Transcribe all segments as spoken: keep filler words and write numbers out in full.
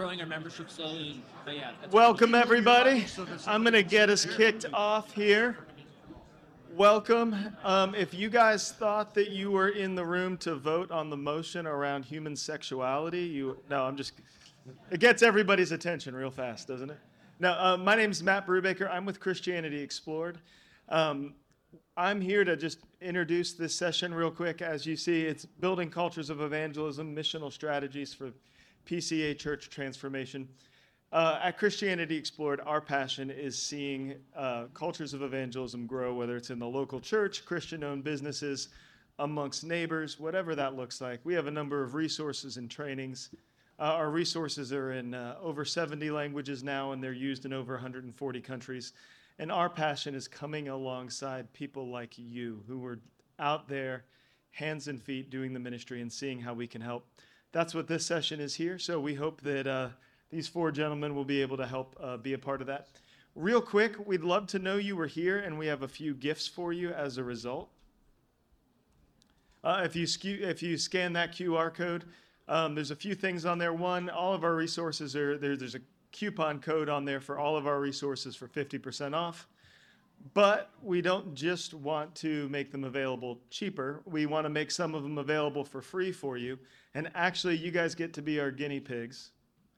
growing our membership slowly. But yeah. Welcome, everybody. I'm going to get us kicked off here. Welcome. Um, if you guys thought that you were in the room to vote on the motion around human sexuality, you no, I'm just. It gets everybody's attention real fast, doesn't it? No, uh, my name's Matt Brubaker. I'm with Christianity Explored. Um, I'm here to just introduce this session real quick. As you see, it's Building Cultures of Evangelism, Missional Strategies for P C A Church Transformation. Uh, at Christianity Explored, our passion is seeing uh, cultures of evangelism grow, whether it's in the local church, Christian-owned businesses, amongst neighbors, whatever that looks like. We have a number of resources and trainings. Uh, our resources are in uh, over seventy languages now, and they're used in over one hundred forty countries. And our passion is coming alongside people like you who are out there, hands and feet, doing the ministry and seeing how we can help. That's what this session is here. So we hope that uh, these four gentlemen will be able to help uh, be a part of that. Real quick, we'd love to know you were here, and we have a few gifts for you as a result. Uh, if you scu- if you scan that Q R code, um, there's a few things on there. One, all of our resources are there. There's a coupon code on there for all of our resources for fifty percent off. But we don't just want to make them available cheaper. We want to make some of them available for free for you. And actually, you guys get to be our guinea pigs.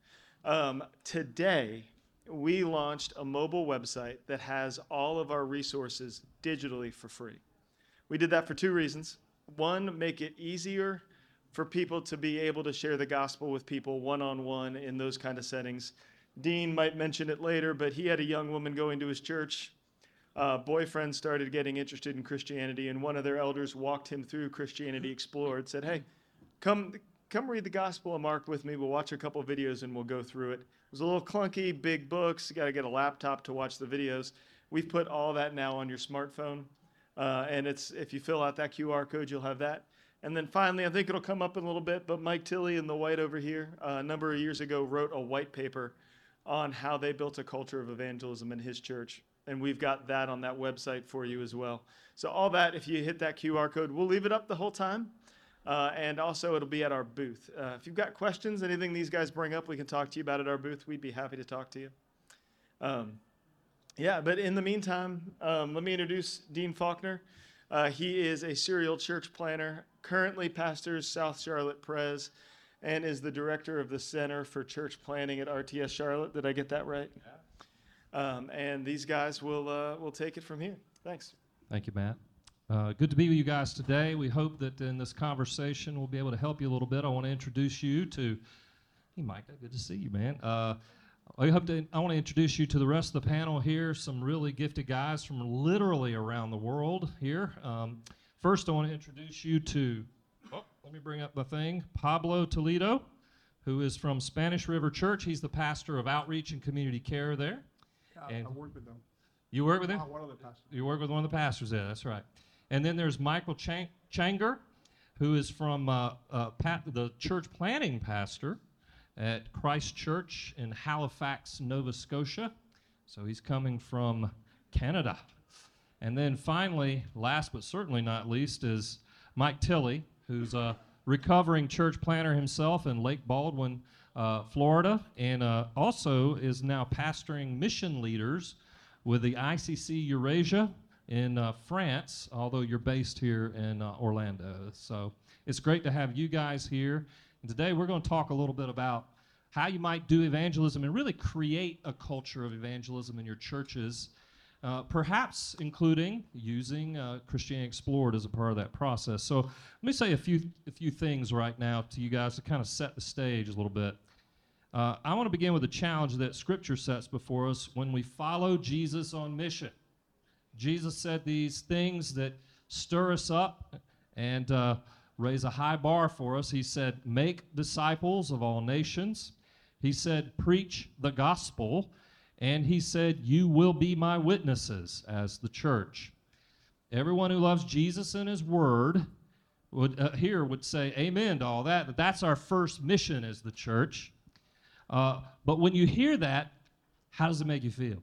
Um, today, we launched a mobile website that has all of our resources digitally for free. We did that for two reasons. One, make it easier for people to be able to share the gospel with people one-on-one in those kind of settings. Dean might mention it later, but he had a young woman going to his church. Uh, boyfriend started getting interested in Christianity, and one of their elders walked him through Christianity Explored, said, hey, come come read the Gospel of Mark with me. We'll watch a couple videos, and we'll go through it. It was a little clunky, big books. You got to get a laptop to watch the videos. We've put all that now on your smartphone, uh, and it's if you fill out that Q R code, you'll have that. And then finally, I think it'll come up in a little bit, but Mike Tilley in the white over here, uh, a number of years ago, wrote a white paper on how they built a culture of evangelism in his church. And we've got that on that website for you as well. So all that, if you hit that Q R code, we'll leave it up the whole time. Uh, and also, it'll be at our booth. Uh, if you've got questions, anything these guys bring up, we can talk to you about at our booth. We'd be happy to talk to you. Um, yeah, but in the meantime, um, let me introduce Dean Faulkner. Uh, he is a serial church planner, currently pastors South Charlotte Pres, and is the director of the Center for Church Planning at R T S Charlotte. Did I get that right? Yeah. Um, and these guys will uh, will take it from here. Thanks. Thank you, Matt. Uh, good to be with you guys today. We hope that in this conversation we'll be able to help you a little bit. I want to introduce you to, hey, Micah, good to see you, man. Uh, I hope to, I want to introduce you to the rest of the panel here, some really gifted guys from literally around the world here. Um, first, I want to introduce you to, oh, let me bring up the thing, Pablo Toledo, who is from Spanish River Church. He's the pastor of outreach and community care there. I, and I work with them. You work with him? Uh, one of the pastors. You work with one of the pastors there, that's right. And then there's Michael Chang- Changer, who is from uh, uh, Pat, the church planning pastor at Christ Church in Halifax, Nova Scotia. So he's coming from Canada. And then finally, last but certainly not least, is Mike Tilley, who's a recovering church planner himself in Lake Baldwin, uh, Florida, and uh, also is now pastoring mission leaders with the I C C Eurasia in uh, France, although you're based here in uh, Orlando. So it's great to have you guys here. And today we're going to talk a little bit about how you might do evangelism and really create a culture of evangelism in your churches, uh, perhaps including using uh, Christianity Explored as a part of that process. So let me say a few, a few things right now to you guys to kind of set the stage a little bit. Uh, I want to begin with a challenge that Scripture sets before us when we follow Jesus on mission. Jesus said these things that stir us up and uh, raise a high bar for us. He said, make disciples of all nations. He said, preach the gospel. And he said, you will be my witnesses as the church. Everyone who loves Jesus and his word would uh, here would say amen to all that. That that's our first mission as the church. Uh, but when you hear that, how does it make you feel?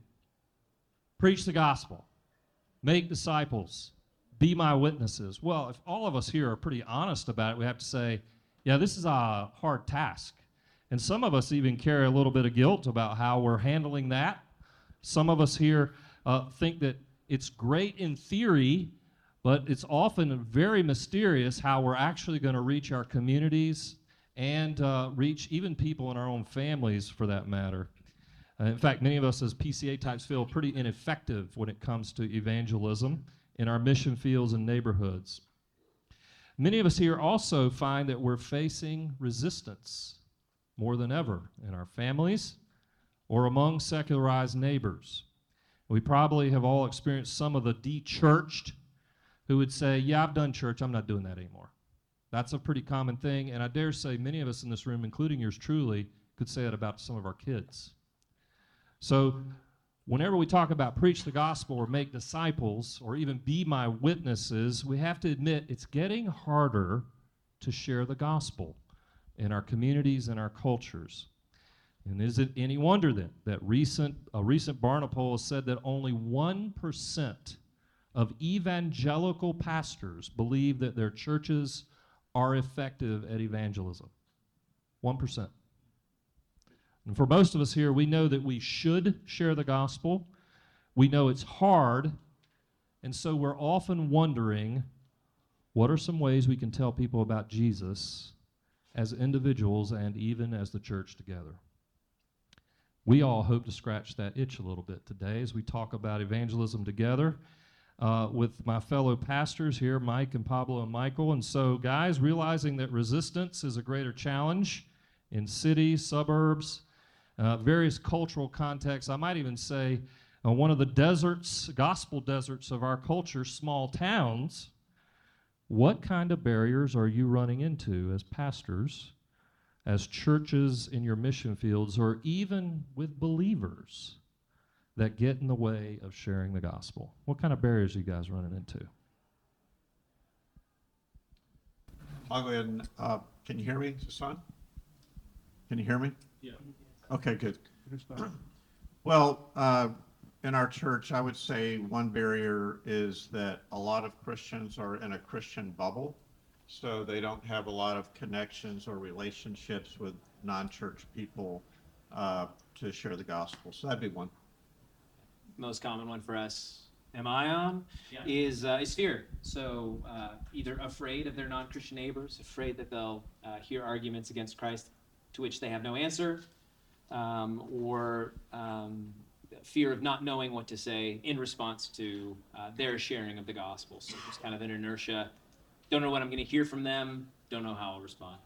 Preach the gospel. Make disciples. Be my witnesses. Well, if all of us here are pretty honest about it, we have to say, yeah, this is a hard task. And some of us even carry a little bit of guilt about how we're handling that. Some of us here uh, think that it's great in theory, but it's often very mysterious how we're actually going to reach our communities and uh, reach even people in our own families, for that matter. Uh, in fact, many of us as P C A types feel pretty ineffective when it comes to evangelism in our mission fields and neighborhoods. Many of us here also find that we're facing resistance more than ever in our families or among secularized neighbors. We probably have all experienced some of the de-churched who would say, yeah, I've done church, I'm not doing that anymore. That's a pretty common thing, and I dare say many of us in this room, including yours truly, could say it about some of our kids. So whenever we talk about preach the gospel or make disciples or even be my witnesses, we have to admit it's getting harder to share the gospel in our communities and our cultures. And is it any wonder then that recent a recent Barna poll has said that only one percent of evangelical pastors believe that their churches are effective at evangelism? one percent. And for most of us here, we know that we should share the gospel. We know it's hard, and so we're often wondering, what are some ways we can tell people about Jesus as individuals and even as the church together? We all hope to scratch that itch a little bit today as we talk about evangelism together uh, with my fellow pastors here, Mike and Pablo and Michael. And so, guys, realizing that resistance is a greater challenge in cities, suburbs, uh, various cultural contexts, I might even say uh, one of the deserts, gospel deserts of our culture, small towns, what kind of barriers are you running into as pastors, as churches in your mission fields, or even with believers that get in the way of sharing the gospel? What kind of barriers are you guys running into? I'll go ahead and, uh, can you hear me, Hassan? Can you hear me? Yeah. Okay, good. Well, uh, in our church, I would say one barrier is that a lot of Christians are in a Christian bubble, so they don't have a lot of connections or relationships with non-church people uh, to share the gospel. So that'd be one. Most common one for us, am I on, yeah. is uh, is fear. So uh, either afraid of their non-Christian neighbors, afraid that they'll uh, hear arguments against Christ to which they have no answer, um, or um, fear of not knowing what to say in response to uh, their sharing of the gospel. So just kind of an inertia. Don't know what I'm going to hear from them. Don't know how I'll respond.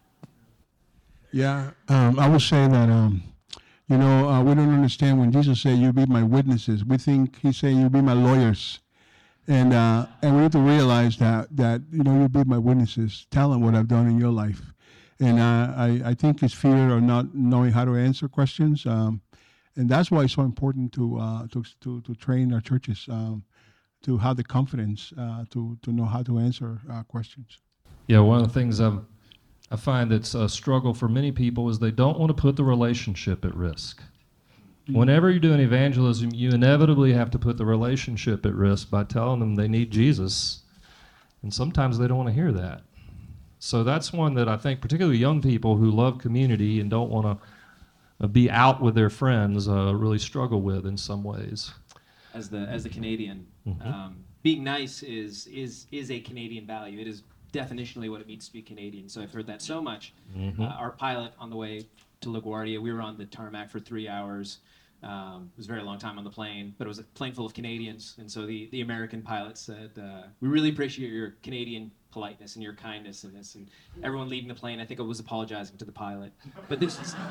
Yeah, um, I would say that, um, you know, uh, we don't understand when Jesus said, "You be my witnesses." We think he's saying, "You be my lawyers," and uh, and we have to realize that that you know, you be my witnesses. Tell them what I've done in your life, and uh, I I think it's fear of not knowing how to answer questions, um, and that's why it's so important to uh, to to to train our churches. Um, to have the confidence uh, to, to know how to answer uh, questions. Yeah, one of the things I've, I find that's a struggle for many people is they don't want to put the relationship at risk. Mm-hmm. Whenever you're doing evangelism, you inevitably have to put the relationship at risk by telling them they need Jesus, and sometimes they don't want to hear that. So that's one that I think particularly young people who love community and don't want to be out with their friends uh, really struggle with in some ways. As the as the Canadian, mm-hmm. um, being nice is is is a Canadian value. It is definitionally what it means to be Canadian. So I've heard that so much. Mm-hmm. Uh, our pilot on the way to LaGuardia, we were on the tarmac for three hours. Um, it was a very long time on the plane, but it was a plane full of Canadians. And so the, the American pilot said, uh, we really appreciate your Canadian politeness and your kindness in this. And everyone leaving the plane, I think I was apologizing to the pilot. But this is,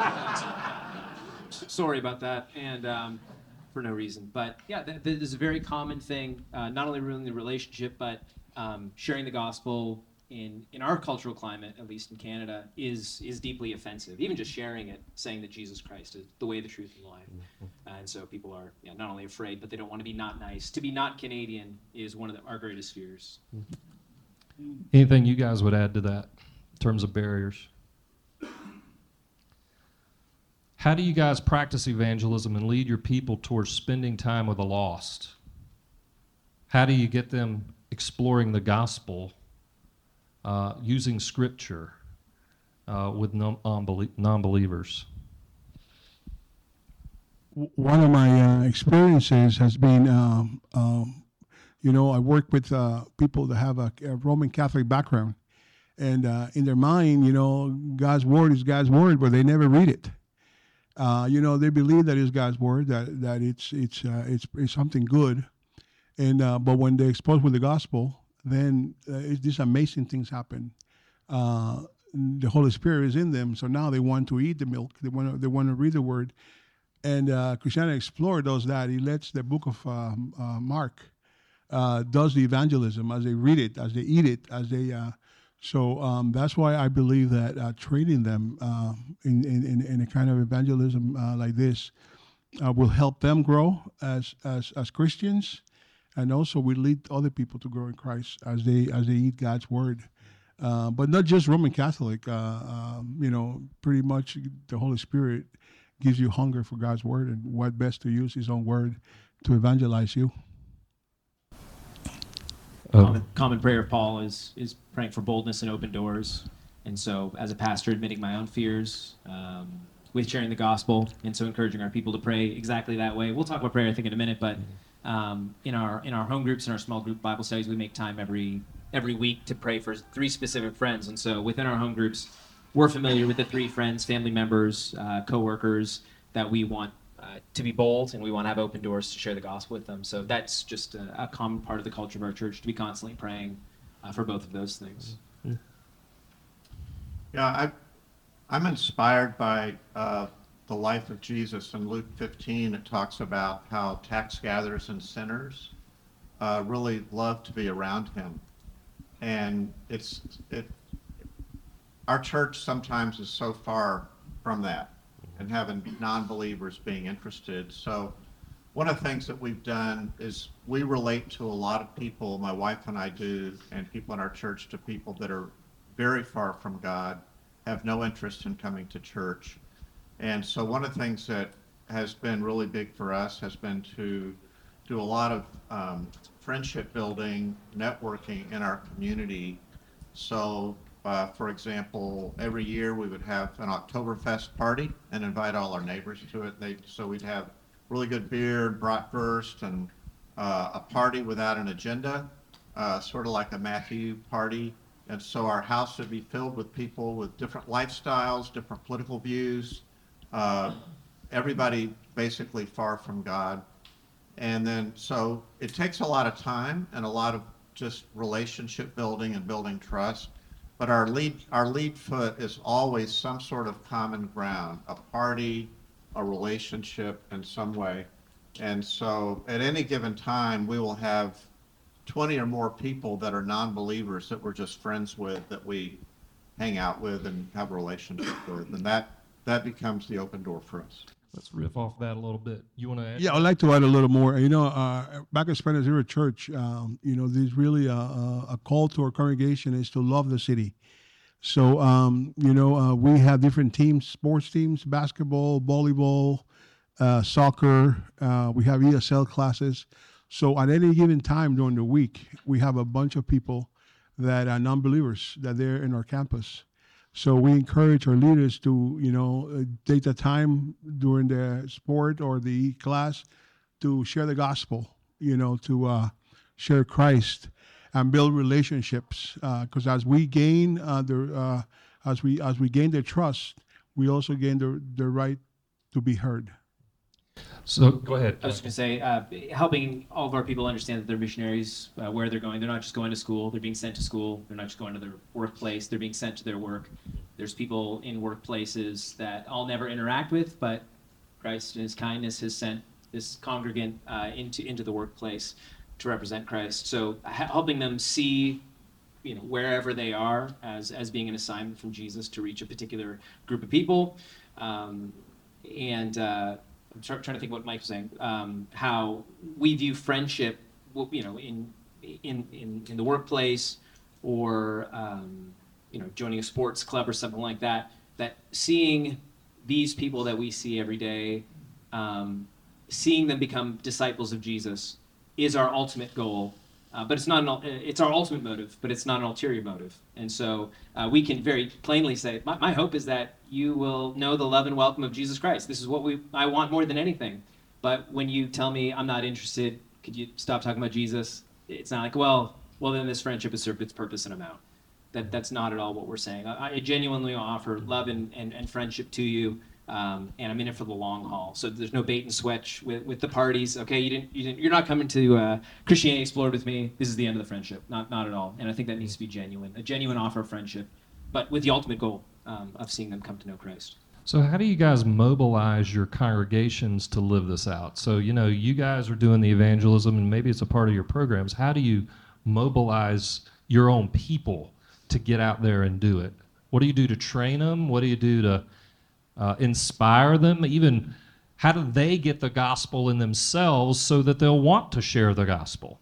sorry about that. And um, for no reason. But yeah, that, that is a very common thing, uh, not only ruining the relationship, but um, sharing the gospel in, in our cultural climate, at least in Canada, is is deeply offensive. Even just sharing it, saying that Jesus Christ is the way, the truth, and the life. Mm-hmm. Uh, and so people are yeah, not only afraid, but they don't want to be not nice. To be not Canadian is one of the, our greatest fears. Mm-hmm. Anything you guys would add to that in terms of barriers? How do you guys practice evangelism and lead your people towards spending time with the lost? How do you get them exploring the gospel, uh, using scripture, uh, with non- unbelie- non-believers? W- One of my uh, experiences has been, um, um, you know, I work with uh, people that have a, a Roman Catholic background, and uh, in their mind, you know, God's word is God's word, but they never read it. Uh, you know, they believe that it's God's word, that that it's it's uh, it's it's something good, and uh, but when they're exposed with the gospel, then uh, it's, these amazing things happen. Uh, the Holy Spirit is in them, so now they want to eat the milk. They want to they want to read the word, and uh, Christianity Explorer does that. He lets the book of um, uh, Mark uh, does the evangelism as they read it, as they eat it, as they. Uh, so um, that's why I believe that uh, training them uh, in, in in a kind of evangelism uh, like this uh, will help them grow as as as Christians, and also will lead other people to grow in Christ as they as they eat God's word. Uh, but not just Roman Catholic. Uh, um, you know, pretty much the Holy Spirit gives you hunger for God's word, and what best to use His own word to evangelize you. Common, common prayer of Paul is is praying for boldness and open doors. And so, as a pastor, admitting my own fears um, with sharing the gospel, and so encouraging our people to pray exactly that way. We'll talk about prayer, I think, in a minute. But um, in our in our home groups and our small group Bible studies, we make time every every week to pray for three specific friends. And so, within our home groups, we're familiar with the three friends, family members, uh, coworkers that we want uh, to be bold, and we want to have open doors to share the gospel with them. So that's just a, a common part of the culture of our church, to be constantly praying uh, for both of those things. Yeah, I, I'm inspired by uh, the life of Jesus. In Luke fifteen, it talks about how tax gatherers and sinners uh, really love to be around him. And it's it. Our church sometimes is so far from that, and having non-believers being interested. So one of the things that we've done is we relate to a lot of people, my wife and I do, and people in our church, to people that are very far from God, have no interest in coming to church. And so one of the things that has been really big for us has been to do a lot of um, friendship building, networking in our community. So Uh, for example, every year we would have an Oktoberfest party and invite all our neighbors to it. They, so we'd have really good beer, bratwurst, and uh, a party without an agenda, uh, sort of like a Matthew party. And so our house would be filled with people with different lifestyles, different political views, uh, everybody basically far from God. And then, so it takes a lot of time and a lot of just relationship building and building trust. But our lead, our lead foot is always some sort of common ground, a party, a relationship in some way. And so at any given time, we will have twenty or more people that are non-believers that we're just friends with, that we hang out with and have a relationship with. And that, that becomes the open door for us. Let's riff off that a little bit. You want to add? Yeah, I'd like to add a little more. You know, uh, back at Spanish River Church, um, you know, there's really a, a, a call to our congregation is to love the city. So, um, you know, uh, we have different teams, sports teams, basketball, volleyball, uh, soccer. Uh, we have E S L classes. So at any given time during the week, we have a bunch of people that are non-believers that they're in our campus. So we encourage our leaders to, you know, uh, take the time during the sport or the class to share the gospel, you know, to uh, share Christ and build relationships. Because uh, as we gain uh, the, uh, as we as we gain their trust, we also gain the the right to be heard. So go ahead. I was going to say, uh, helping all of our people understand that they're missionaries, uh, where they're going. They're not just going to school. They're being sent to school. They're not just going to their workplace. They're being sent to their work. There's people in workplaces that I'll never interact with, but Christ in his kindness has sent this congregant uh, into into the workplace to represent Christ. So ha- helping them see, you know, wherever they are as, as being an assignment from Jesus to reach a particular group of people. Um, and uh, I'm try- trying to think what Mike was saying, um, how we view friendship, you know, in in in, in the workplace, or um, you know, joining a sports club or something like that. That seeing these people that we see every day, um, seeing them become disciples of Jesus, is our ultimate goal. Uh, but it's not an, ul- it's our ultimate motive, but it's not an ulterior motive. And so uh, we can very plainly say, my, my hope is that you will know the love and welcome of Jesus Christ. This is what we I want more than anything. But when you tell me I'm not interested, could you stop talking about Jesus? It's not like, well, well then this friendship has served its purpose and I'm out. That that's not at all what we're saying. I, I genuinely offer love and, and, and friendship to you. Um, and I'm in it for the long haul. So there's no bait and switch with, with the parties. Okay, you didn't, you didn't, you're not coming to uh, Christianity Explored with me. This is the end of the friendship. Not, not at all. And I think that needs to be genuine, a genuine offer of friendship, but with the ultimate goal um, of seeing them come to know Christ. So how do you guys mobilize your congregations to live this out? So, you know, you guys are doing the evangelism and maybe it's a part of your programs. How do you mobilize your own people to get out there and do it? What do you do to train them? What do you do to uh, inspire them? Even how do they get the gospel in themselves so that they'll want to share the gospel?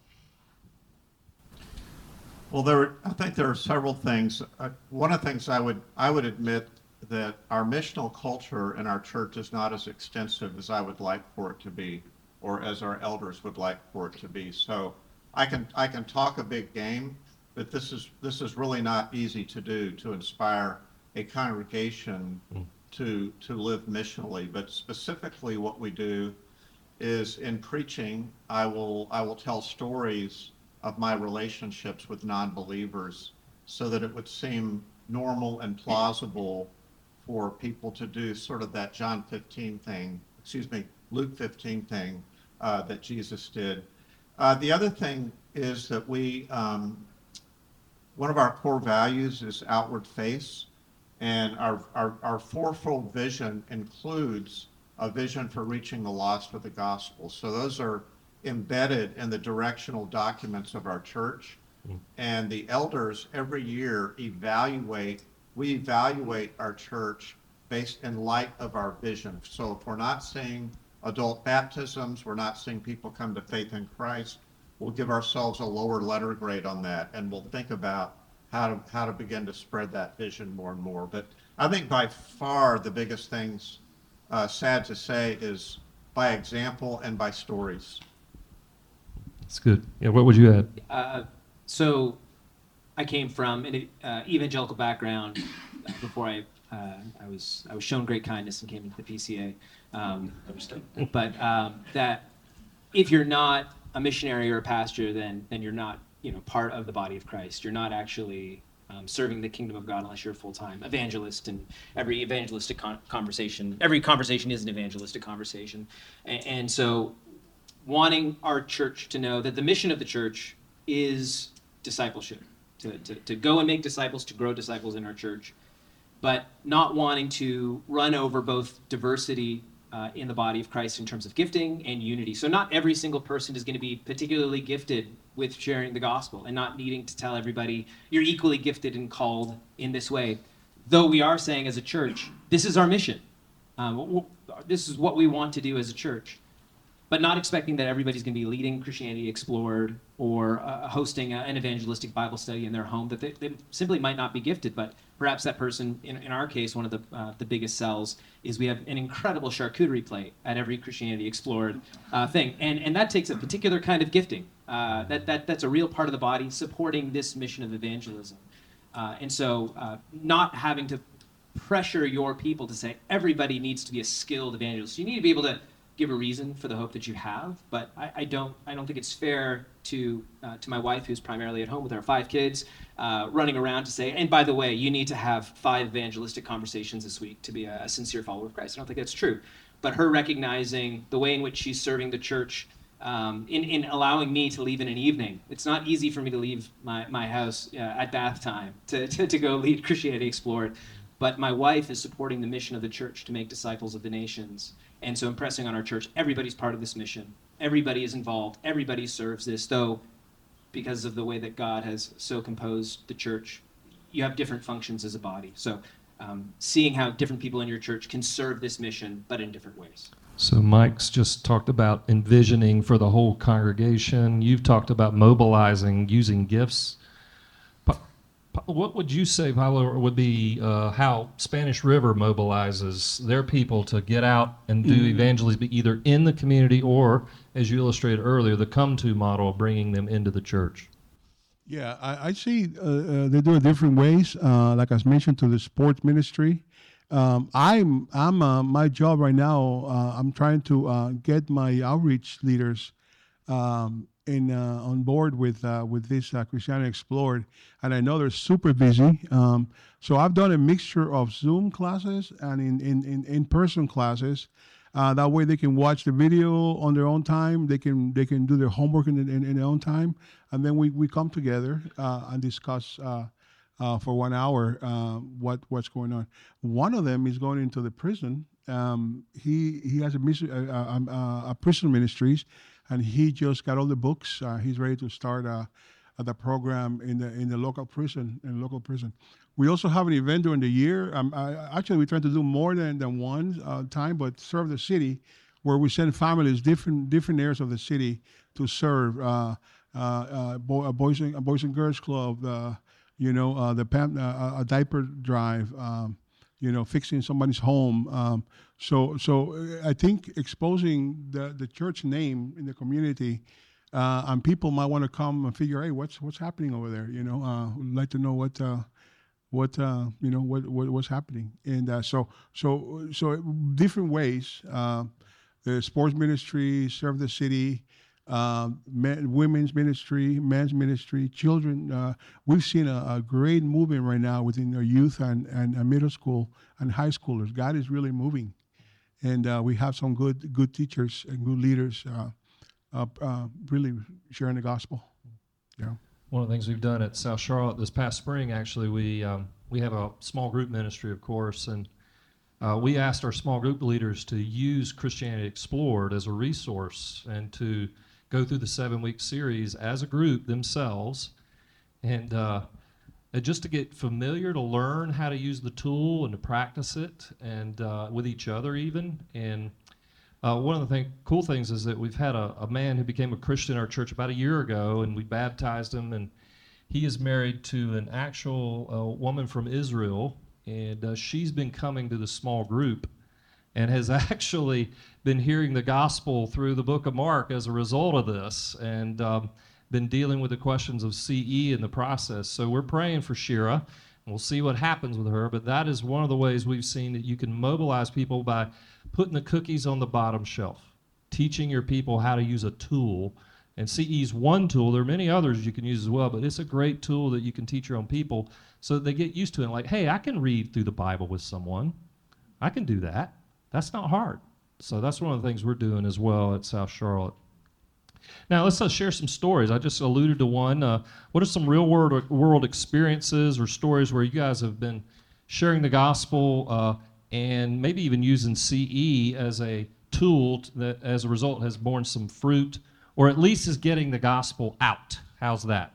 Well, there, I think there are several things. Uh, one of the things I would, I would admit that our missional culture in our church is not as extensive as I would like for it to be, or as our elders would like for it to be. So I can, I can talk a big game, but this is, this is really not easy to do, to inspire a congregation mm. to, to live missionally. But specifically what we do is in preaching, I will, I will tell stories of my relationships with non-believers so that it would seem normal and plausible for people to do sort of that John fifteen thing, excuse me, Luke fifteen thing uh, that Jesus did. Uh, the other thing is that we, um, one of our core values is outward face, and our, our, our fourfold vision includes a vision for reaching the lost with the gospel. So those are embedded in the directional documents of our church. Mm. And the elders every year evaluate, we evaluate our church based in light of our vision. So if we're not seeing adult baptisms, we're not seeing people come to faith in Christ, we'll give ourselves a lower letter grade on that, and we'll think about how to how to begin to spread that vision more and more. But I think by far the biggest things, uh, sad to say, is by example and by stories. That's good. Yeah, what would you add? Uh, so I came from an uh, evangelical background before I uh, I was I was shown great kindness and came into the P C A. Um, but um, that if you're not a missionary or a pastor, then then you're not you know part of the body of Christ. You're not actually um, serving the kingdom of God unless you're a full-time evangelist. And every evangelistic con- conversation, every conversation is an evangelistic conversation. And, and so wanting our church to know that the mission of the church is discipleship, to, to, to go and make disciples, to grow disciples in our church, but not wanting to run over both diversity uh, in the body of Christ in terms of gifting and unity. So not every single person is going to be particularly gifted with sharing the gospel, and not needing to tell everybody you're equally gifted and called in this way. Though we are saying as a church, this is our mission. Um, this is what we want to do as a church. But not expecting that everybody's going to be leading Christianity Explored or uh, hosting a, an evangelistic Bible study in their home, that they, they simply might not be gifted. But perhaps that person, in, in our case, one of the uh, the biggest sells is we have an incredible charcuterie plate at every Christianity Explored uh, thing. And and that takes a particular kind of gifting. Uh, that, that That's a real part of the body supporting this mission of evangelism. Uh, and so uh, not having to pressure your people to say everybody needs to be a skilled evangelist. You need to be able to give a reason for the hope that you have, but I, I don't I don't think it's fair to uh, to my wife, who's primarily at home with our five kids, uh, running around to say, and by the way, you need to have five evangelistic conversations this week to be a, a sincere follower of Christ. I don't think that's true. But her recognizing the way in which she's serving the church, um, in, in allowing me to leave in an evening. It's not easy for me to leave my, my house uh, at bath time to, to, to go lead Christianity Explored. But my wife is supporting the mission of the church to make disciples of the nations. And so impressing on our church, everybody's part of this mission. Everybody is involved. Everybody serves this, though because of the way that God has so composed the church, you have different functions as a body. So um, seeing how different people in your church can serve this mission, but in different ways. So Mike's just talked about envisioning for the whole congregation. You've talked about mobilizing using gifts. Pa- What would you say, Pablo, would be uh, how Spanish River mobilizes their people to get out and do Mm. evangelism, either in the community or, as you illustrated earlier, the come-to model of bringing them into the church? Yeah, I, I see uh, uh, they do it different ways. Uh, like I was mentioned to the sports ministry. Um, I'm I'm uh, my job right now. Uh, I'm trying to uh, get my outreach leaders um, in uh, on board with uh, with this uh, Christianity Explored, and I know they're super busy. Um, so I've done a mixture of Zoom classes and in in in, in person classes. Uh, that way they can watch the video on their own time. They can they can do their homework in, in, in their own time, and then we, we come together uh, and discuss uh, uh, for one hour uh, what what's going on. One of them is going into the prison. Um, he he has a, mission, uh, uh, uh, a prison ministries, and he just got all the books. Uh, he's ready to start uh, the program in the in the local prison in the local prison. We also have an event during the year. Um, I, actually, we're trying to do more than, than one uh, time, but serve the city, where we send families different different areas of the city to serve. Uh, uh, uh, boy, boys and boys and girls club, uh, you know, uh, the pam- uh, a diaper drive, um, you know, fixing somebody's home. Um, so, so uh, I think exposing the the church name in the community. Uh, and people might want to come and figure, hey, what's what's happening over there? You know, uh, would like to know what. Uh, what uh, you know what, what what's happening, and uh, so so so different ways. Uh, the sports ministry, serve the city, uh, men, women's ministry, men's ministry, children. Uh, we've seen a, a great movement right now within our youth and, and, and middle school and high schoolers. God is really moving, and uh, we have some good good teachers and good leaders uh, uh, uh, really sharing the gospel. Yeah. One of the things we've done at South Charlotte this past spring, actually, we um, we have a small group ministry, of course, and uh, we asked our small group leaders to use Christianity Explored as a resource and to go through the seven-week series as a group themselves, and uh, and just to get familiar, to learn how to use the tool and to practice it, and uh, with each other even, and Uh, one of the thing, cool things is that we've had a, a man who became a Christian in our church about a year ago, and we baptized him, and he is married to an actual uh, woman from Israel, and uh, she's been coming to the small group and has actually been hearing the gospel through the book of Mark as a result of this, and um, been dealing with the questions of C E in the process. So we're praying for Shira, and we'll see what happens with her, but that is one of the ways we've seen that you can mobilize people by putting the cookies on the bottom shelf, teaching your people how to use a tool. And C E is one tool. There are many others you can use as well, but it's a great tool that you can teach your own people so that they get used to it. Like, hey, I can read through the Bible with someone. I can do that. That's not hard. So that's one of the things we're doing as well at South Charlotte. Now, let's uh, share some stories. I just alluded to one. Uh, what are some real world, world experiences or stories where you guys have been sharing the gospel uh, and maybe even using C E as a tool that, as a result, has borne some fruit, or at least is getting the gospel out? How's that?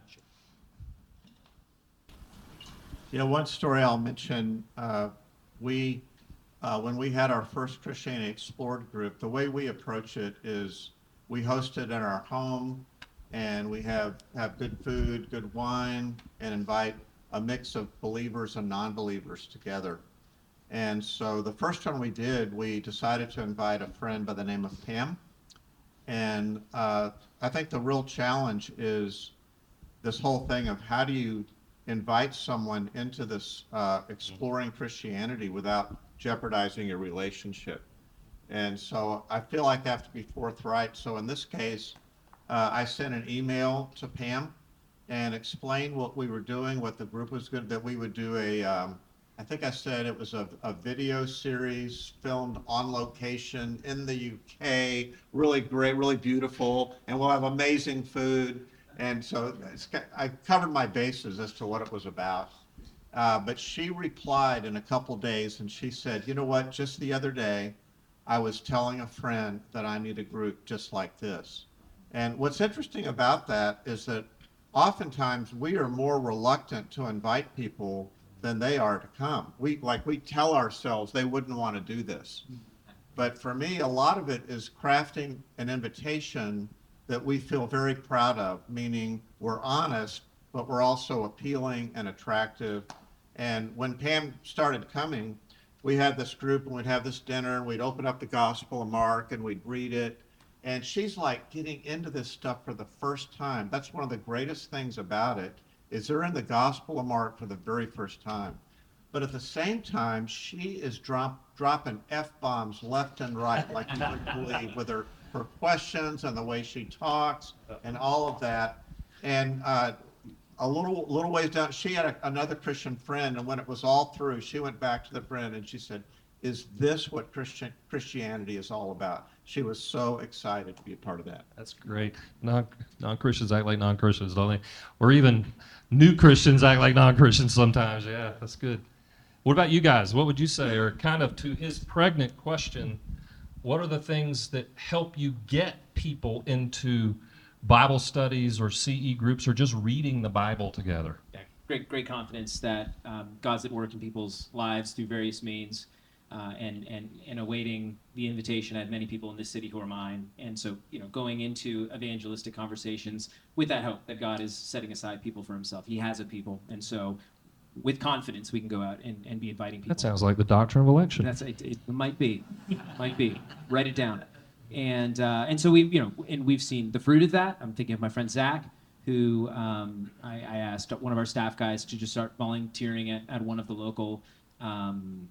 Yeah, one story I'll mention, uh, we, uh, when we had our first Christianity Explored group, the way we approach it is we host it in our home, and we have, have good food, good wine, and invite a mix of believers and non-believers together. And so the first one we did, we decided to invite a friend by the name of Pam. And uh, I think the real challenge is this whole thing of how do you invite someone into this uh, exploring Christianity without jeopardizing your relationship. And so I feel like I have to be forthright. So in this case, uh, I sent an email to Pam and explained what we were doing, what the group was good, that we would do a, um, I think I said it was a, a video series filmed on location in the U K, really great, really beautiful, and we'll have amazing food. And so it's, I covered my bases as to what it was about. Uh, but she replied in a couple days, and she said, you know what, just the other day, I was telling a friend that I need a group just like this. And what's interesting about that is that oftentimes we are more reluctant to invite people than they are to come. We, like, we tell ourselves they wouldn't want to do this. But for me, a lot of it is crafting an invitation that we feel very proud of, meaning we're honest but we're also appealing and attractive. And when Pam started coming, we had this group and we'd have this dinner and we'd open up the Gospel of Mark and we'd read it. And she's like getting into this stuff for the first time. That's one of the greatest things about it, is they're in the Gospel of Mark for the very first time. But at the same time, she is drop, dropping F-bombs left and right, like you would believe, with her, her questions and the way she talks and all of that. And uh, a little little ways down, she had a, another Christian friend, and when it was all through, she went back to the friend and she said, "Is this what Christian Christianity is all about?" She was so excited to be a part of that. That's great. Non non Christians act like non Christians, don't they? Or even new Christians act like non Christians sometimes. Yeah, that's good. What about you guys? What would you say? Or kind of to his pregnant question, what are the things that help you get people into Bible studies or C E groups or just reading the Bible together? Yeah, great, great confidence that um, God's at work in people's lives through various means, uh, and and and awaiting the invitation. I have many people in this city who are mine, and so you know, going into evangelistic conversations with that hope that God is setting aside people for Himself. He has a people, and so with confidence we can go out and, and be inviting people. That sounds like the doctrine of election. That's it, it might be, might be. Write it down. And uh, and so we, you know, and we've seen the fruit of that. I'm thinking of my friend Zach, who um, I, I asked one of our staff guys to just start volunteering at, at one of the local um,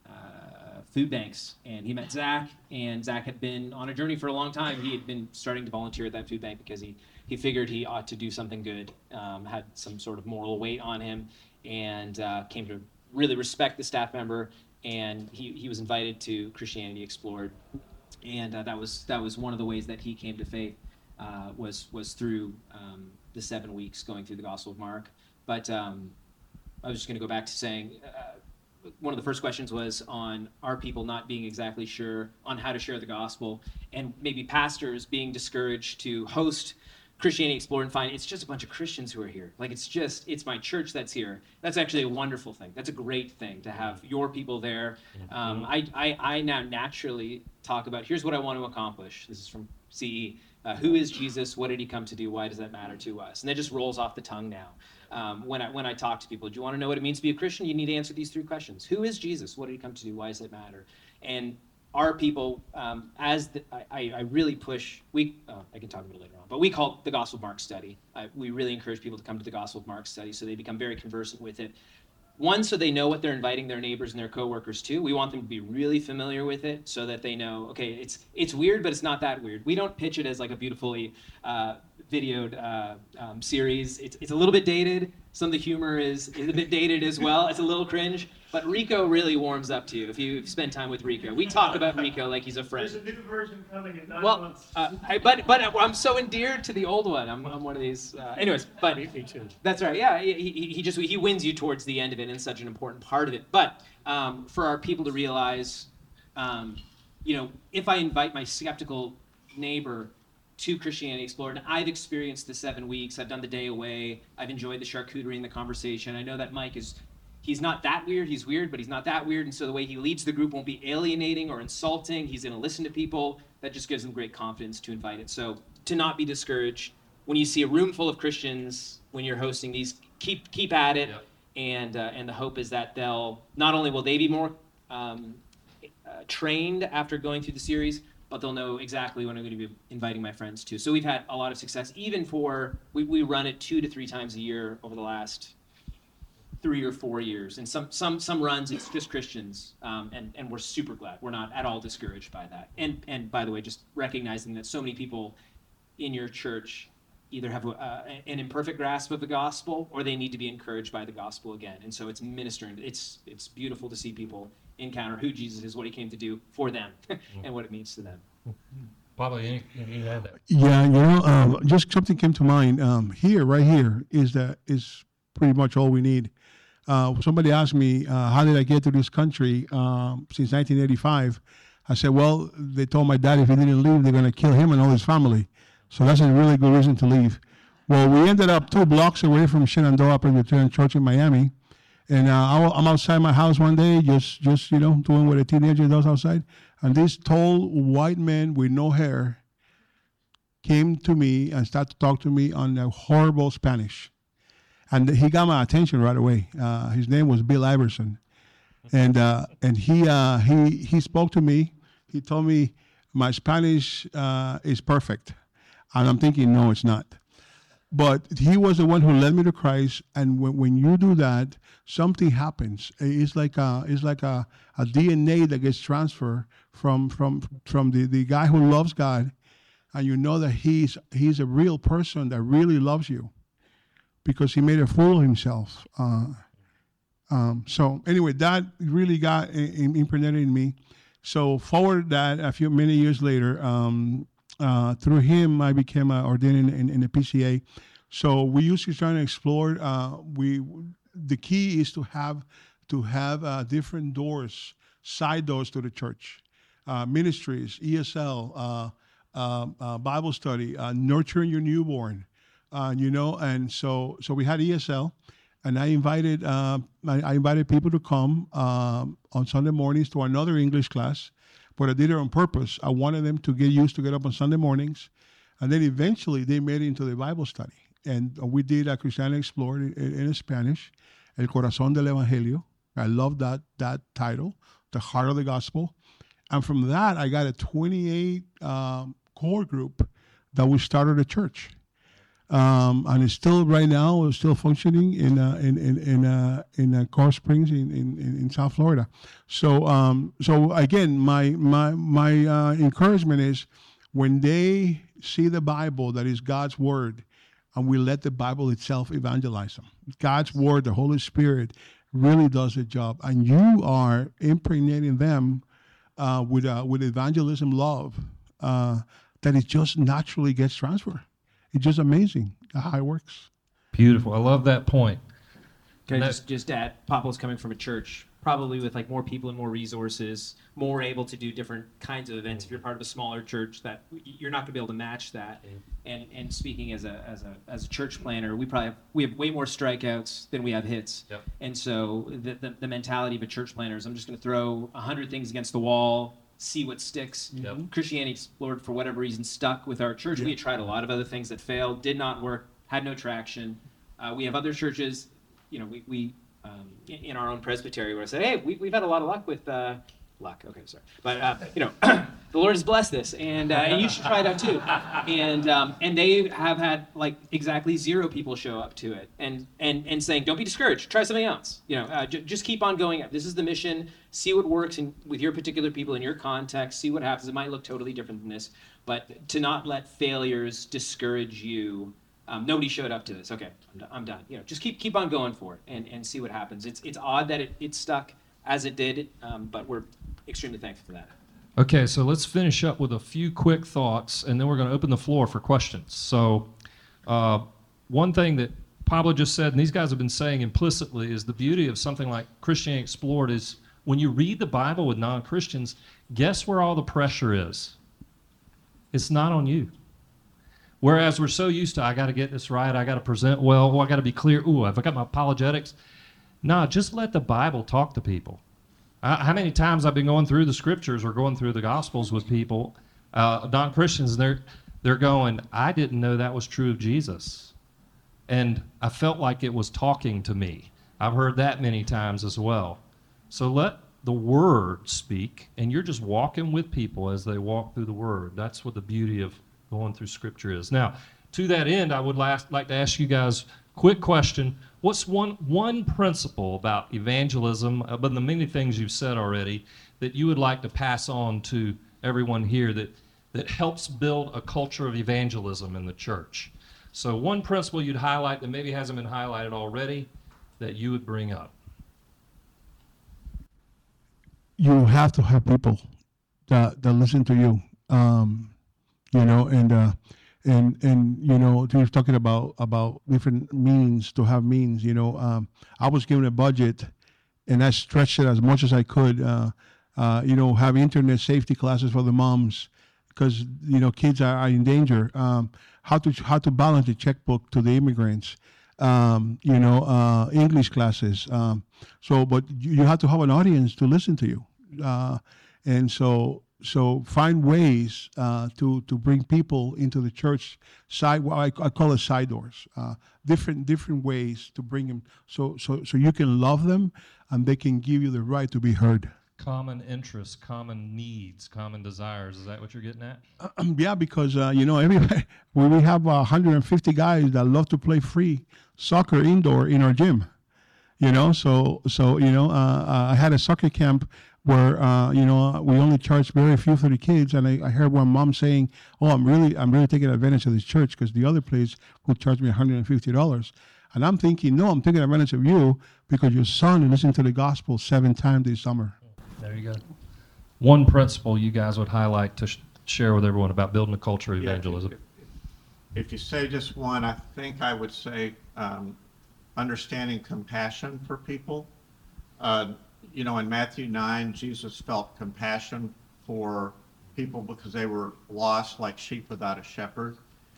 uh, food banks, and he met Zach. And Zach had been on a journey for a long time. He had been starting to volunteer at that food bank because he he figured he ought to do something good, um, had some sort of moral weight on him, and uh, came to really respect the staff member. And he he was invited to Christianity Explored. And uh, that was that was one of the ways that he came to faith, uh, was was through um, the seven weeks going through the Gospel of Mark. But um, I was just going to go back to saying uh, one of the first questions was on our people not being exactly sure on how to share the gospel, and maybe pastors being discouraged to host Christianity Explored and find it's just a bunch of Christians who are here. Like it's just, it's my church that's here. That's actually a wonderful thing. That's a great thing to have your people there. Um, I, I, I now naturally talk about, here's what I want to accomplish. This is from C E. Uh, who is Jesus? What did he come to do? Why does that matter to us? And that just rolls off the tongue now. Um, when I when I talk to people, do you want to know what it means to be a Christian? You need to answer these three questions. Who is Jesus? What did he come to do? Why does it matter? And our people, um, as the, I, I really push, we, oh, I can talk about it later on, but we call it the Gospel of Mark study. I, we really encourage people to come to the Gospel of Mark study so they become very conversant with it. One, so they know what they're inviting their neighbors and their coworkers to. We want them to be really familiar with it so that they know, okay, it's it's weird, but it's not that weird. We don't pitch it as like a beautifully uh, videoed uh, um, series. It's it's a little bit dated. Some of the humor is, is a bit dated as well. It's a little cringe. But Rico really warms up to you if you spend time with Rico. We talk about Rico like he's a friend. There's a new version coming in nine Well, months. uh, I, but but I'm so endeared to the old one. I'm, I'm one of these. Uh, anyways, but that's right. Yeah, he, he, he just he wins you towards the end of it, and it's such an important part of it. But um, for our people to realize, um, you know, if I invite my skeptical neighbor to Christianity Explored, and I've experienced the seven weeks. I've done the day away. I've enjoyed the charcuterie and the conversation. I know that Mike is. He's not that weird. He's weird, but he's not that weird. And so the way he leads the group won't be alienating or insulting. He's going to listen to people. That just gives them great confidence to invite it. So to not be discouraged when you see a room full of Christians when you're hosting these, keep keep at it. Yep. And uh, and the hope is that they'll not only will they be more um, uh, trained after going through the series, but they'll know exactly what I'm going to be inviting my friends to. So we've had a lot of success, even for we we run it two to three times a year over the last three or four years, and some some some runs it's just Christians, um, and and we're super glad. We're not at all discouraged by that. And and by the way, just recognizing that so many people in your church either have a, uh, an imperfect grasp of the gospel, or they need to be encouraged by the gospel again. And so it's ministering. It's it's beautiful to see people encounter who Jesus is, what he came to do for them, and what it means to them. Pablo, you, you had that. Yeah, you know, um, just something came to mind. Um, here, right here, is that is pretty much all we need. Uh, somebody asked me, uh, how did I get to this country um, since nineteen eighty-five? I said, well, they told my dad if he didn't leave, they're going to kill him and all his family. So that's a really good reason to leave. Well, we ended up two blocks away from Shenandoah Presbyterian Church in Miami. And uh, I- I'm outside my house one day, just, just, you know, doing what a teenager does outside. And this tall white man with no hair came to me and started to talk to me on a horrible Spanish. and he got my attention right away. Uh, his name was Bill Iverson, and uh, and he uh, he he spoke to me. He told me my Spanish uh, is perfect, and I'm thinking, no, it's not. But he was the one who led me to Christ, and when, when you do that, something happens. It's like a, it's like a, a D N A that gets transferred from from from the, the guy who loves God, and you know that he's he's a real person that really loves you, because he made a fool of himself. Uh, um, so anyway, that really got in, impregnated in me. So forward that a few many years later. Um, Uh, through him, I became uh, ordained in, in, in the P C A. So we usually try to explore. Uh, we the key is to have to have uh, different doors, side doors to the church, uh, ministries, E S L, uh, uh, uh, Bible study, uh, nurturing your newborn, uh, you know. And so so we had E S L, and I invited uh, I, I invited people to come um, on Sunday mornings to another English class. But I did it on purpose. I wanted them to get used to get up on Sunday mornings. And then eventually they made it into the Bible study. And we did a Christianity Explored in, in Spanish, El Corazón del Evangelio. I love that, that title, The Heart of the Gospel. And from that, I got a twenty-eight um, core group that we started a church. Um, and it's still right now, it's still functioning in uh, in in in, uh, in uh, Coral Springs in, in, in South Florida. So um, so again, my my my uh, encouragement is when they see the Bible that is God's word, and we let the Bible itself evangelize them. God's word, the Holy Spirit, really does the job, and you are impregnating them uh, with uh, with evangelism love uh, that it just naturally gets transferred. It's just amazing how it works. Beautiful. I love that point. Can And I that- just just add, Papa's coming from a church, probably with like more people and more resources, more able to do different kinds of events. If you're part of a smaller church, that you're not going to be able to match that. And and speaking as a as a as a church planner, we probably have we have way more strikeouts than we have hits. Yep. And so the, the the mentality of a church planner is I'm just going to throw a hundred things against the wall, see what sticks. Yep. Christianity Explored, for whatever reason, stuck with our church. We had tried a lot of other things that failed, did not work, had no traction. Uh, we have other churches, you know, we, we um, in, in our own presbytery where I say, hey, we, we've had a lot of luck with, uh, luck, okay, sorry. But, uh, you know, the Lord has blessed this, and, uh, and you should try it out too. And um, and they have had, like, exactly zero people show up to it and, and, and saying, don't be discouraged, try something else. You know, uh, j- just keep on going. This is the mission. See what works in, with your particular people in your context. See what happens. It might look totally different than this, but to not let failures discourage you. Um, nobody showed up to this. Okay, I'm, do- I'm done. You know, just keep keep on going for it and, and see what happens. It's it's odd that it, it stuck as it did, um, but we're extremely thankful for that. Okay, so let's finish up with a few quick thoughts, and then we're going to open the floor for questions. So, uh, one thing that Pablo just said, and these guys have been saying implicitly, is the beauty of something like Christianity Explored is when you read the Bible with non-Christians, guess where all the pressure is? It's not on you. Whereas we're so used to, I got to get this right, I got to present well, oh, I got to be clear, ooh, have I got my apologetics? No, just let the Bible talk to people. Uh, how many times I've been going through the scriptures or going through the Gospels with people, uh, non-Christians, and they're, they're going, I didn't know that was true of Jesus. And I felt like it was talking to me. I've heard that many times as well. So let the Word speak, and you're just walking with people as they walk through the Word. That's what the beauty of going through Scripture is. Now, to that end, I would last, like to ask you guys a quick question. What's one one principle about evangelism, uh, but the many things you've said already, that you would like to pass on to everyone here that, that helps build a culture of evangelism in the church? So one principle you'd highlight that maybe hasn't been highlighted already that you would bring up. You have to have people that, that listen to you. Um, you know, and uh, and and you know, you're talking about about different means to have means. You know, um, I was given a budget, and I stretched it as much as I could. Uh, uh, you know, have internet safety classes for the moms because you know kids are, are in danger. Um, how to how to balance the checkbook to the immigrants. Um, you know, uh, English classes. Um, so, but you, you have to have an audience to listen to you, uh, and so. so find ways uh, to to bring people into the church side. Well, I, I call it side doors. Uh, different different ways to bring them, so so so you can love them, and they can give you the right to be heard. Common interests, common needs, common desires. Is that what you're getting at? Um, yeah, because uh, you know, everybody when we have uh, one hundred fifty guys that love to play free soccer indoor in our gym, you know. So so you know, uh, uh, I had a soccer camp where uh, you know we only charged very few for the kids, and I, I heard one mom saying, "Oh, I'm really I'm really taking advantage of this church because the other place will charge me one hundred fifty dollars." And I'm thinking, no, I'm taking advantage of you because your son listened to the gospel seven times this summer. There you go. One principle you guys would highlight to sh- share with everyone about building a culture of Yeah, evangelism. If, if you say just one, I think I would say um, understanding compassion for people. Uh, you know, in Matthew nine, Jesus felt compassion for people because they were lost like sheep without a shepherd.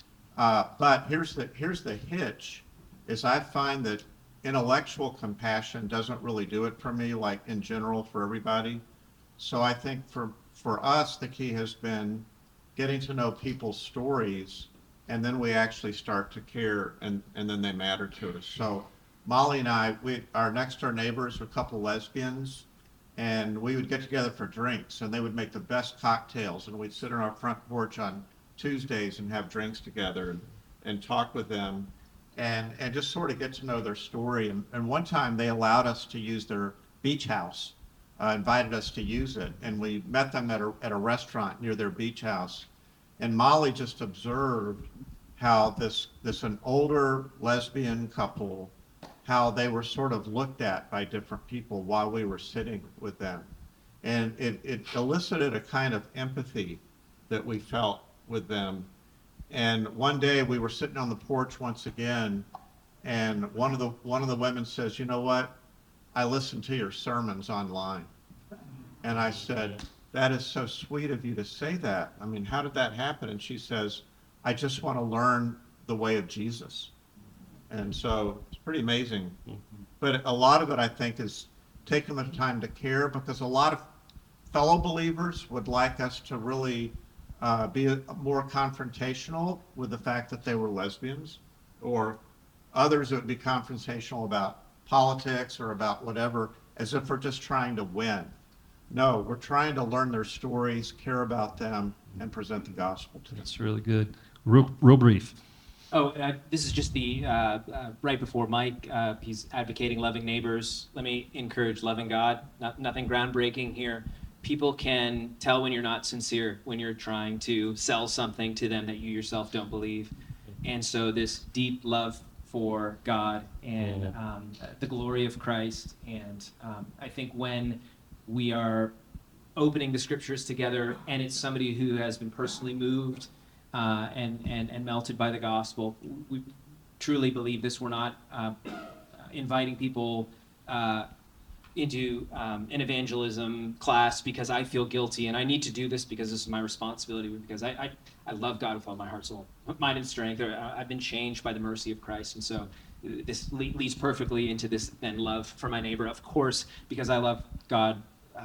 Uh, but here's the here's the hitch, is I find that intellectual compassion doesn't really do it for me, like in general for everybody. So I think for for us, the key has been getting to know people's stories, and then we actually start to care, and, and then they matter to us. So Molly and I, we our next door neighbors were a couple lesbians, and we would get together for drinks, and they would make the best cocktails, and we'd sit on our front porch on Tuesdays and have drinks together and, and talk with them. And, and just sort of get to know their story. And, and one time they allowed us to use their beach house, uh, invited us to use it. And we met them at a, at a restaurant near their beach house. And Molly just observed how this, this an older lesbian couple, how they were sort of looked at by different people while we were sitting with them. And it, it elicited a kind of empathy that we felt with them. And one day we were sitting on the porch once again, and one of the one of the women says, "You know what? I listened to your sermons online." And I said, "That is so sweet of you to say that. I mean, how did that happen?" And she says, "I just want to learn the way of Jesus." And so it's pretty amazing. But a lot of it, I think, is taking the time to care, because a lot of fellow believers would like us to really Uh, be a, more confrontational with the fact that they were lesbians, or others that would be confrontational about politics or about whatever, as if we're just trying to win. No, we're trying to learn their stories, care about them, and present the gospel to them. That's really good. Real, real brief. Oh, uh, this is just the, uh, uh, right before Mike, uh, he's advocating loving neighbors. Let me encourage loving God. Not, nothing groundbreaking here. People can tell when you're not sincere, when you're trying to sell something to them that you yourself don't believe. And so this deep love for God and um, the glory of Christ. And um, I think when we are opening the scriptures together, and it's somebody who has been personally moved uh, and, and, and melted by the gospel, we truly believe this. We're not uh, inviting people uh, into um, an evangelism class because I feel guilty and I need to do this because this is my responsibility, because I, I, I love God with all my heart, soul, mind, and strength. Or, uh, I've been changed by the mercy of Christ. And so uh, this le- leads perfectly into this then love for my neighbor, of course, because I love God uh,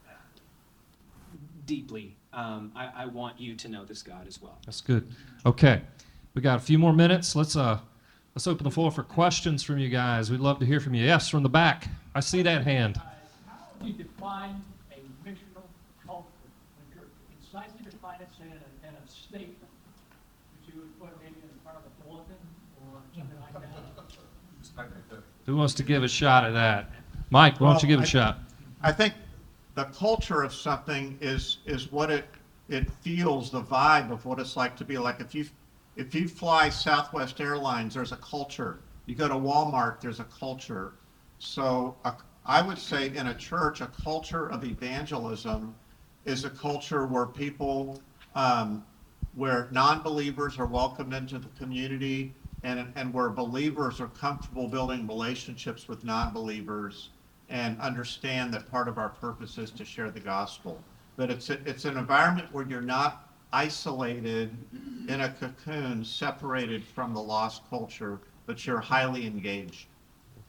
deeply. Um, I, I want you to know this God as well. That's good. Okay, we got a few more minutes. Let's uh, let's open the floor for questions from you guys. We'd love to hear from you. Yes, from the back. I see that hand. How would you define a missional culture? Would you concisely define it, say, in a, in a statement that you would put maybe in part of a bulletin or something like that? Who wants to give a shot at that? Mike, why don't you give a Well, I- shot? I think the culture of something is is what it it feels, the vibe of what it's like to be. Like if you if you fly Southwest Airlines, there's a culture. You go to Walmart, there's a culture. So uh, I would say in a church, a culture of evangelism is a culture where people, um, where non-believers are welcomed into the community, and and where believers are comfortable building relationships with non-believers, and understand that part of our purpose is to share the gospel. But it's a, it's an environment where you're not isolated in a cocoon, separated from the lost culture, but you're highly engaged.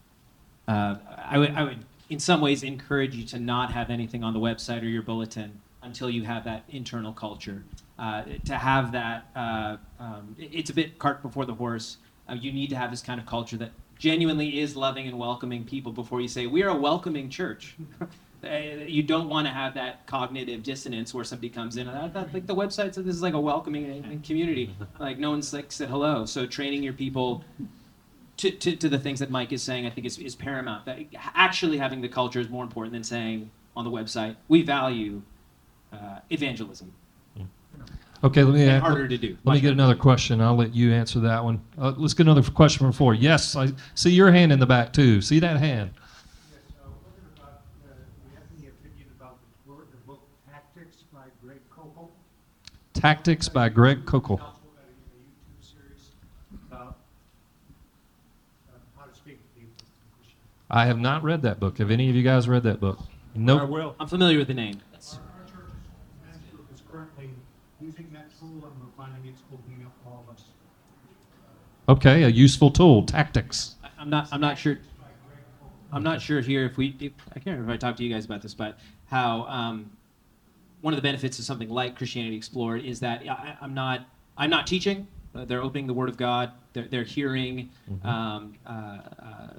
Uh, I would, I would, in some ways, encourage you to not have anything on the website or your bulletin until you have that internal culture. Uh, to have that, uh, um, it- it's a bit cart before the horse. Uh, you need to have this kind of culture that genuinely is loving and welcoming people before you say, we are a welcoming church. Uh, you don't want to have that cognitive dissonance where somebody comes in and I thought like the website said this is like a welcoming uh, community. Like no one's like said hello. So training your people to, to, to the things that Mike is saying, I think is, is paramount. That actually having the culture is more important than saying on the website, we value uh, evangelism. Okay, let me, And a- harder to do. let me Much get harder. another question. I'll let you answer that one. Uh, let's get another question from four. Yes, I see your hand in the back too. See that hand? Yes, uh, wondering about, uh, do you have any opinion about the book, the book Tactics by Greg Koukl? Tactics by Greg Koukl. Also got a, a YouTube series about uh, how to speak to people in Christian. I have not read that book. Have any of you guys read that book? Nope. will. I'm familiar with the name. Our, our church's men's group is currently using that tool, and we're finding it's opening up all of us. Okay, a useful tool. Tactics. I- I'm not. I'm not sure. I'm not sure here if we. If, I can't remember if I talked to you guys about this, but how um, one of the benefits of something like Christianity Explored is that I, I'm not. I'm not teaching. Uh, they're opening the Word of God. They're, they're hearing um, uh, uh,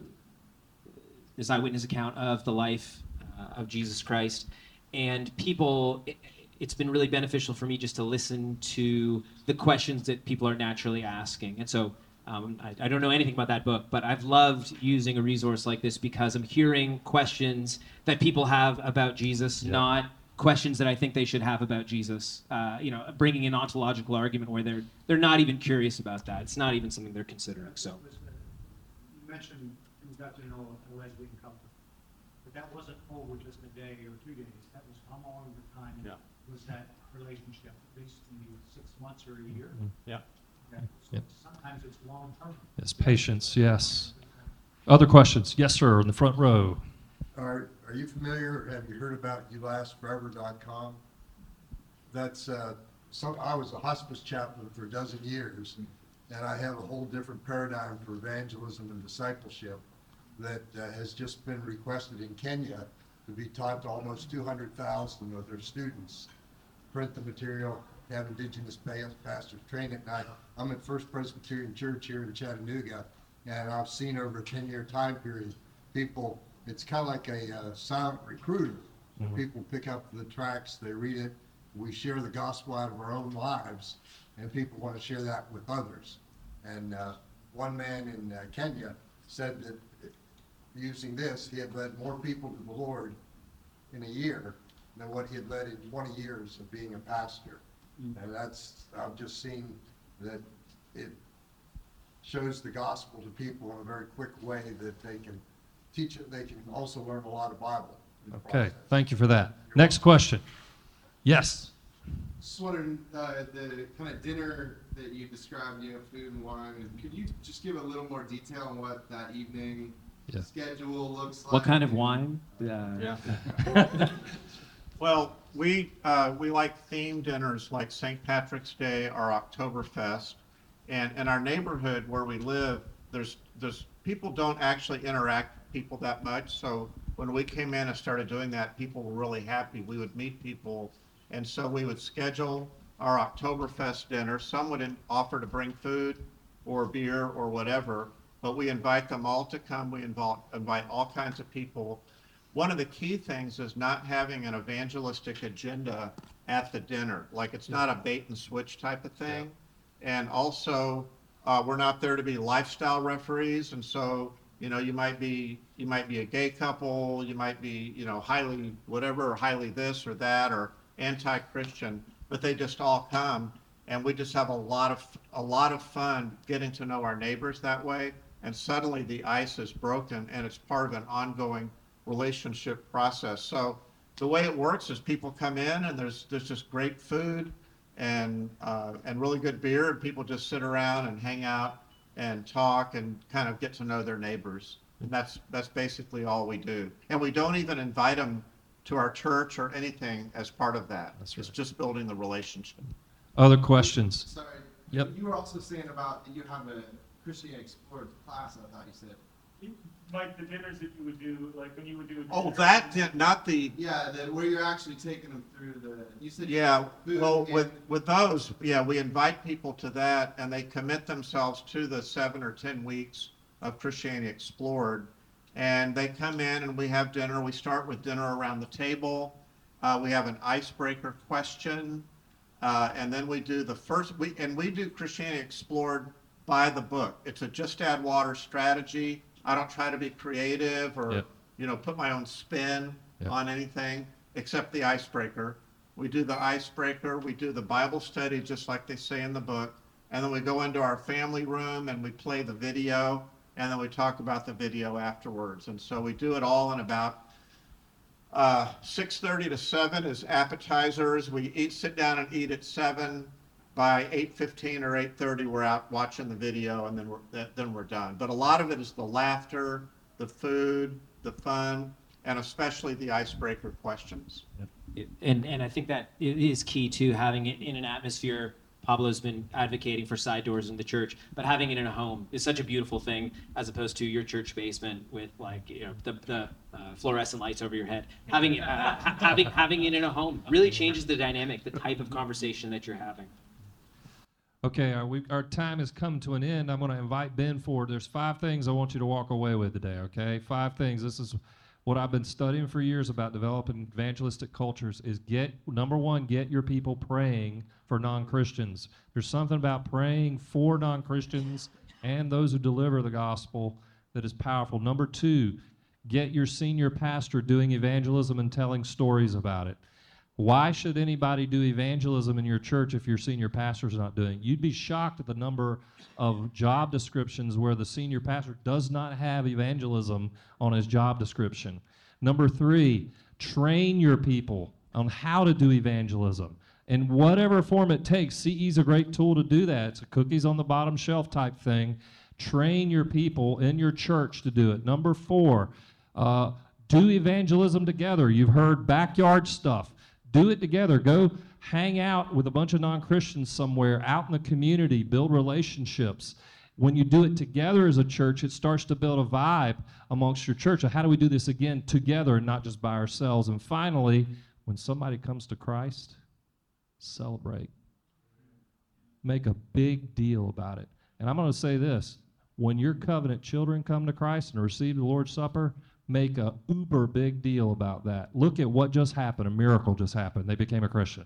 this eyewitness account of the life uh, of Jesus Christ, and people. It, it's been really beneficial for me just to listen to the questions that people are naturally asking, and so. Um, I, I don't know anything about that book, but I've loved using a resource like this because I'm hearing questions that people have about Jesus, Yeah. not questions that I think they should have about Jesus. Uh, you know, bringing an ontological argument where they're they're not even curious about that. It's not even something they're considering. So, Was, uh, You mentioned you got to know a lesbian couple, but that wasn't over just a day or two days. That was how long the time Yeah. was that relationship? At least maybe six months or a year? Yeah. Okay. So Yep. sometimes it's long term. Yes, patience. Yes. Other questions? Yes, sir, in the front row. Are, are you familiar, have you heard about you last forever dot com? That's, uh, some, I was a hospice chaplain for a dozen years, and I have a whole different paradigm for evangelism and discipleship that uh, has just been requested in Kenya to be taught to almost two hundred thousand of their students. Print the material, have indigenous pa- pastors train it. And I, I'm at First Presbyterian Church here in Chattanooga, and I've seen over a ten-year time period, people, it's kind of like a uh, silent recruiter. Mhm. People pick up the tracts, they read it, we share the gospel out of our own lives, and people want to share that with others. And uh, one man in uh, Kenya said that uh, using this, he had led more people to the Lord in a year than what he had led in twenty years of being a pastor. And that's, I've just seen that it shows the gospel to people in a very quick way that they can teach it, they can also learn a lot of Bible. in the Okay, process. thank you for that. Next question. Yes. Just wondering, uh, the kind of dinner that you described, you know, food and wine, could you just give a little more detail on what that evening Yeah. schedule looks like? what kind of wine? Uh, Yeah. Well, we, uh, we like themed dinners like Saint Patrick's Day or Oktoberfest. And in our neighborhood where we live, there's, there's, people don't actually interact with people that much. So when we came in and started doing that, people were really happy. We would meet people. And so we would schedule our Oktoberfest dinner. Some would in- offer to bring food or beer or whatever, but we invite them all to come. We invite, invite all kinds of people. One of the key things is not having an evangelistic agenda at the dinner. Like, it's not a bait and switch type of thing. And also, uh, we're not there to be lifestyle referees. And so, you know, you might be, you might be a gay couple, you might be, you know, highly whatever, or highly this or that, or anti-Christian, but they just all come. And we just have a lot of, a lot of fun getting to know our neighbors that way. And suddenly the ice is broken and it's part of an ongoing relationship process. So the way it works is people come in and there's, there's just great food and, uh, and really good beer, and people just sit around and hang out and talk and kind of get to know their neighbors. And that's, that's basically all we do. And we don't even invite them to our church or anything as part of that. That's It's right. just building the relationship. Other questions? Sorry. Yep. You were also saying about, that you have a Christianity Explored class, I thought you said. Mike, the dinners that you would do, like when you would do. a Oh, dinner- that, did- not the, Yeah, the, where you're actually taking them through the, you said. yeah, food well, and- with, with those, yeah, we invite people to that and they commit themselves to the seven or ten weeks of Christianity Explored. And they come in and we have dinner. We start with dinner around the table. Uh, we have an icebreaker question. Uh, and then we do the first, we, and we do Christianity Explored by the book. It's a just add water strategy. I don't try to be creative or, Yep. you know, put my own spin Yep. on anything except the icebreaker. We do the icebreaker, we do the Bible study just like they say in the book, and then we go into our family room and we play the video, and then we talk about the video afterwards. And so we do it all in about uh, six thirty to seven is appetizers. We eat, sit down and eat at seven. By eight fifteen or eight thirty, we're out watching the video, and then we're then we're done. But a lot of it is the laughter, the food, the fun, and especially the icebreaker questions. And and I think that it is key to having it in an atmosphere. Pablo's been advocating for side doors in the church, but having it in a home is such a beautiful thing, as opposed to your church basement with like you know the the uh, fluorescent lights over your head. Having it uh, ha- having having it in a home really changes the dynamic, the type of conversation that you're having. Okay, our, we, our time has come to an end. I'm going to invite Ben forward. There's five things I want you to walk away with today, okay? Five things. This is what I've been studying for years about developing evangelistic cultures is get, number one, get your people praying for non-Christians. There's something about praying for non-Christians and those who deliver the gospel that is powerful. Number two, get your senior pastor doing evangelism and telling stories about it. Why should anybody do evangelism in your church if your senior pastor's not doing it? You'd be shocked at the number of job descriptions where the senior pastor does not have evangelism on his job description. Number three, train your people on how to do evangelism. In whatever form it takes, C E is a great tool to do that. It's a cookies on the bottom shelf type thing. Train your people in your church to do it. Number four, uh, do evangelism together. You've heard backyard stuff. Do it together. Go hang out with a bunch of non-Christians somewhere out in the community. Build relationships. When you do it together as a church, it starts to build a vibe amongst your church. So how do we do this again together and not just by ourselves? And finally, when somebody comes to Christ, celebrate. Make a big deal about it. And I'm going to say this. When your covenant children come to Christ and receive the Lord's Supper, make a uber big deal about that. Look at what just happened. A miracle just happened. They became a Christian.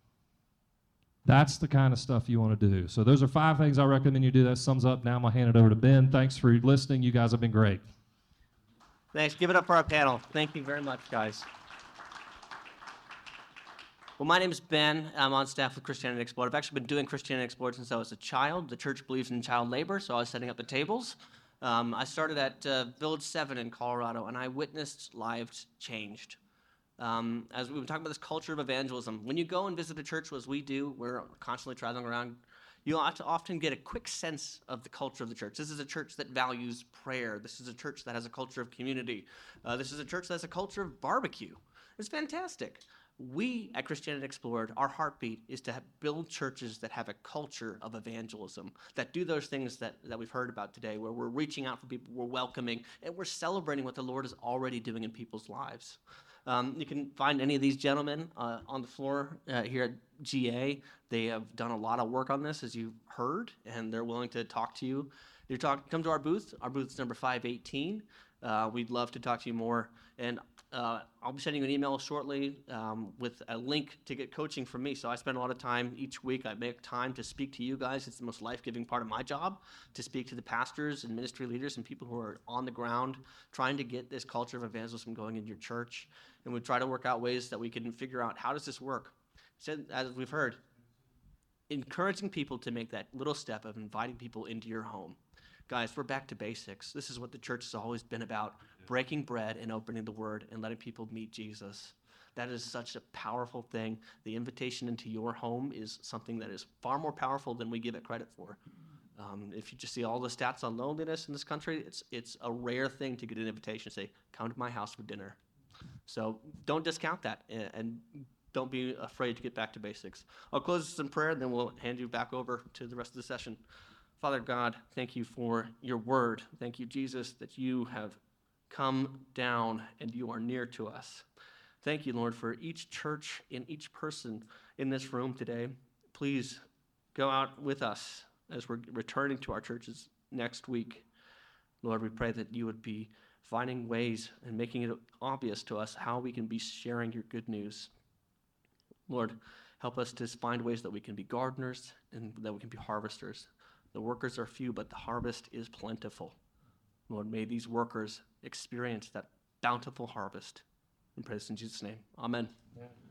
That's the kind of stuff you want to do. So those are five things I recommend you do. That sums up. Now I'm going to hand it over to Ben. Thanks for listening. You guys have been great. Thanks. Give it up for our panel. Thank you very much, guys. Well, my name is Ben. I'm on staff with Christianity Explored. I've actually been doing Christianity Explored since I was a child. The church believes in child labor, so I was setting up the tables. Um, I started at uh, Village seven in Colorado, and I witnessed lives changed. Um, as we've been talking about this culture of evangelism, when you go and visit a church, as we do, we're constantly traveling around, you'll often get a quick sense of the culture of the church. This is a church that values prayer. This is a church that has a culture of community. Uh, this is a church that has a culture of barbecue. It's fantastic. We at Christianity Explored, our heartbeat is to have, build churches that have a culture of evangelism, that do those things that, that we've heard about today, where we're reaching out for people, we're welcoming, and we're celebrating what the Lord is already doing in people's lives. Um, you can find any of these gentlemen uh, on the floor uh, here at G A. They have done a lot of work on this, as you've heard, and they're willing to talk to you. You talk, come to our booth. Our booth is number five eighteen. Uh, we'd love to talk to you more. And uh, I'll be sending you an email shortly um, with a link to get coaching from me. So I spend a lot of time each week. I make time to speak to you guys. It's the most life-giving part of my job, to speak to the pastors and ministry leaders and people who are on the ground trying to get this culture of evangelism going in your church. And we try to work out ways that we can figure out, how does this work? So, as we've heard, encouraging people to make that little step of inviting people into your home. Guys, we're back to basics. This is what the church has always been about, breaking bread and opening the Word and letting people meet Jesus. That is such a powerful thing. The invitation into your home is something that is far more powerful than we give it credit for. Um, if you just see all the stats on loneliness in this country, it's it's a rare thing to get an invitation to say, come to my house for dinner. So don't discount that, and, and don't be afraid to get back to basics. I'll close this in prayer, and then we'll hand you back over to the rest of the session. Father God, thank you for your word. Thank you, Jesus, that you have come down and you are near to us. Thank you, Lord, for each church and each person in this room today. Please go out with us as we're returning to our churches next week. Lord, we pray that you would be finding ways and making it obvious to us how we can be sharing your good news. Lord, help us to find ways that we can be gardeners and that we can be harvesters. The workers are few, but the harvest is plentiful. Lord, may these workers experience that bountiful harvest. We pray this in Jesus' name. Amen. Yeah.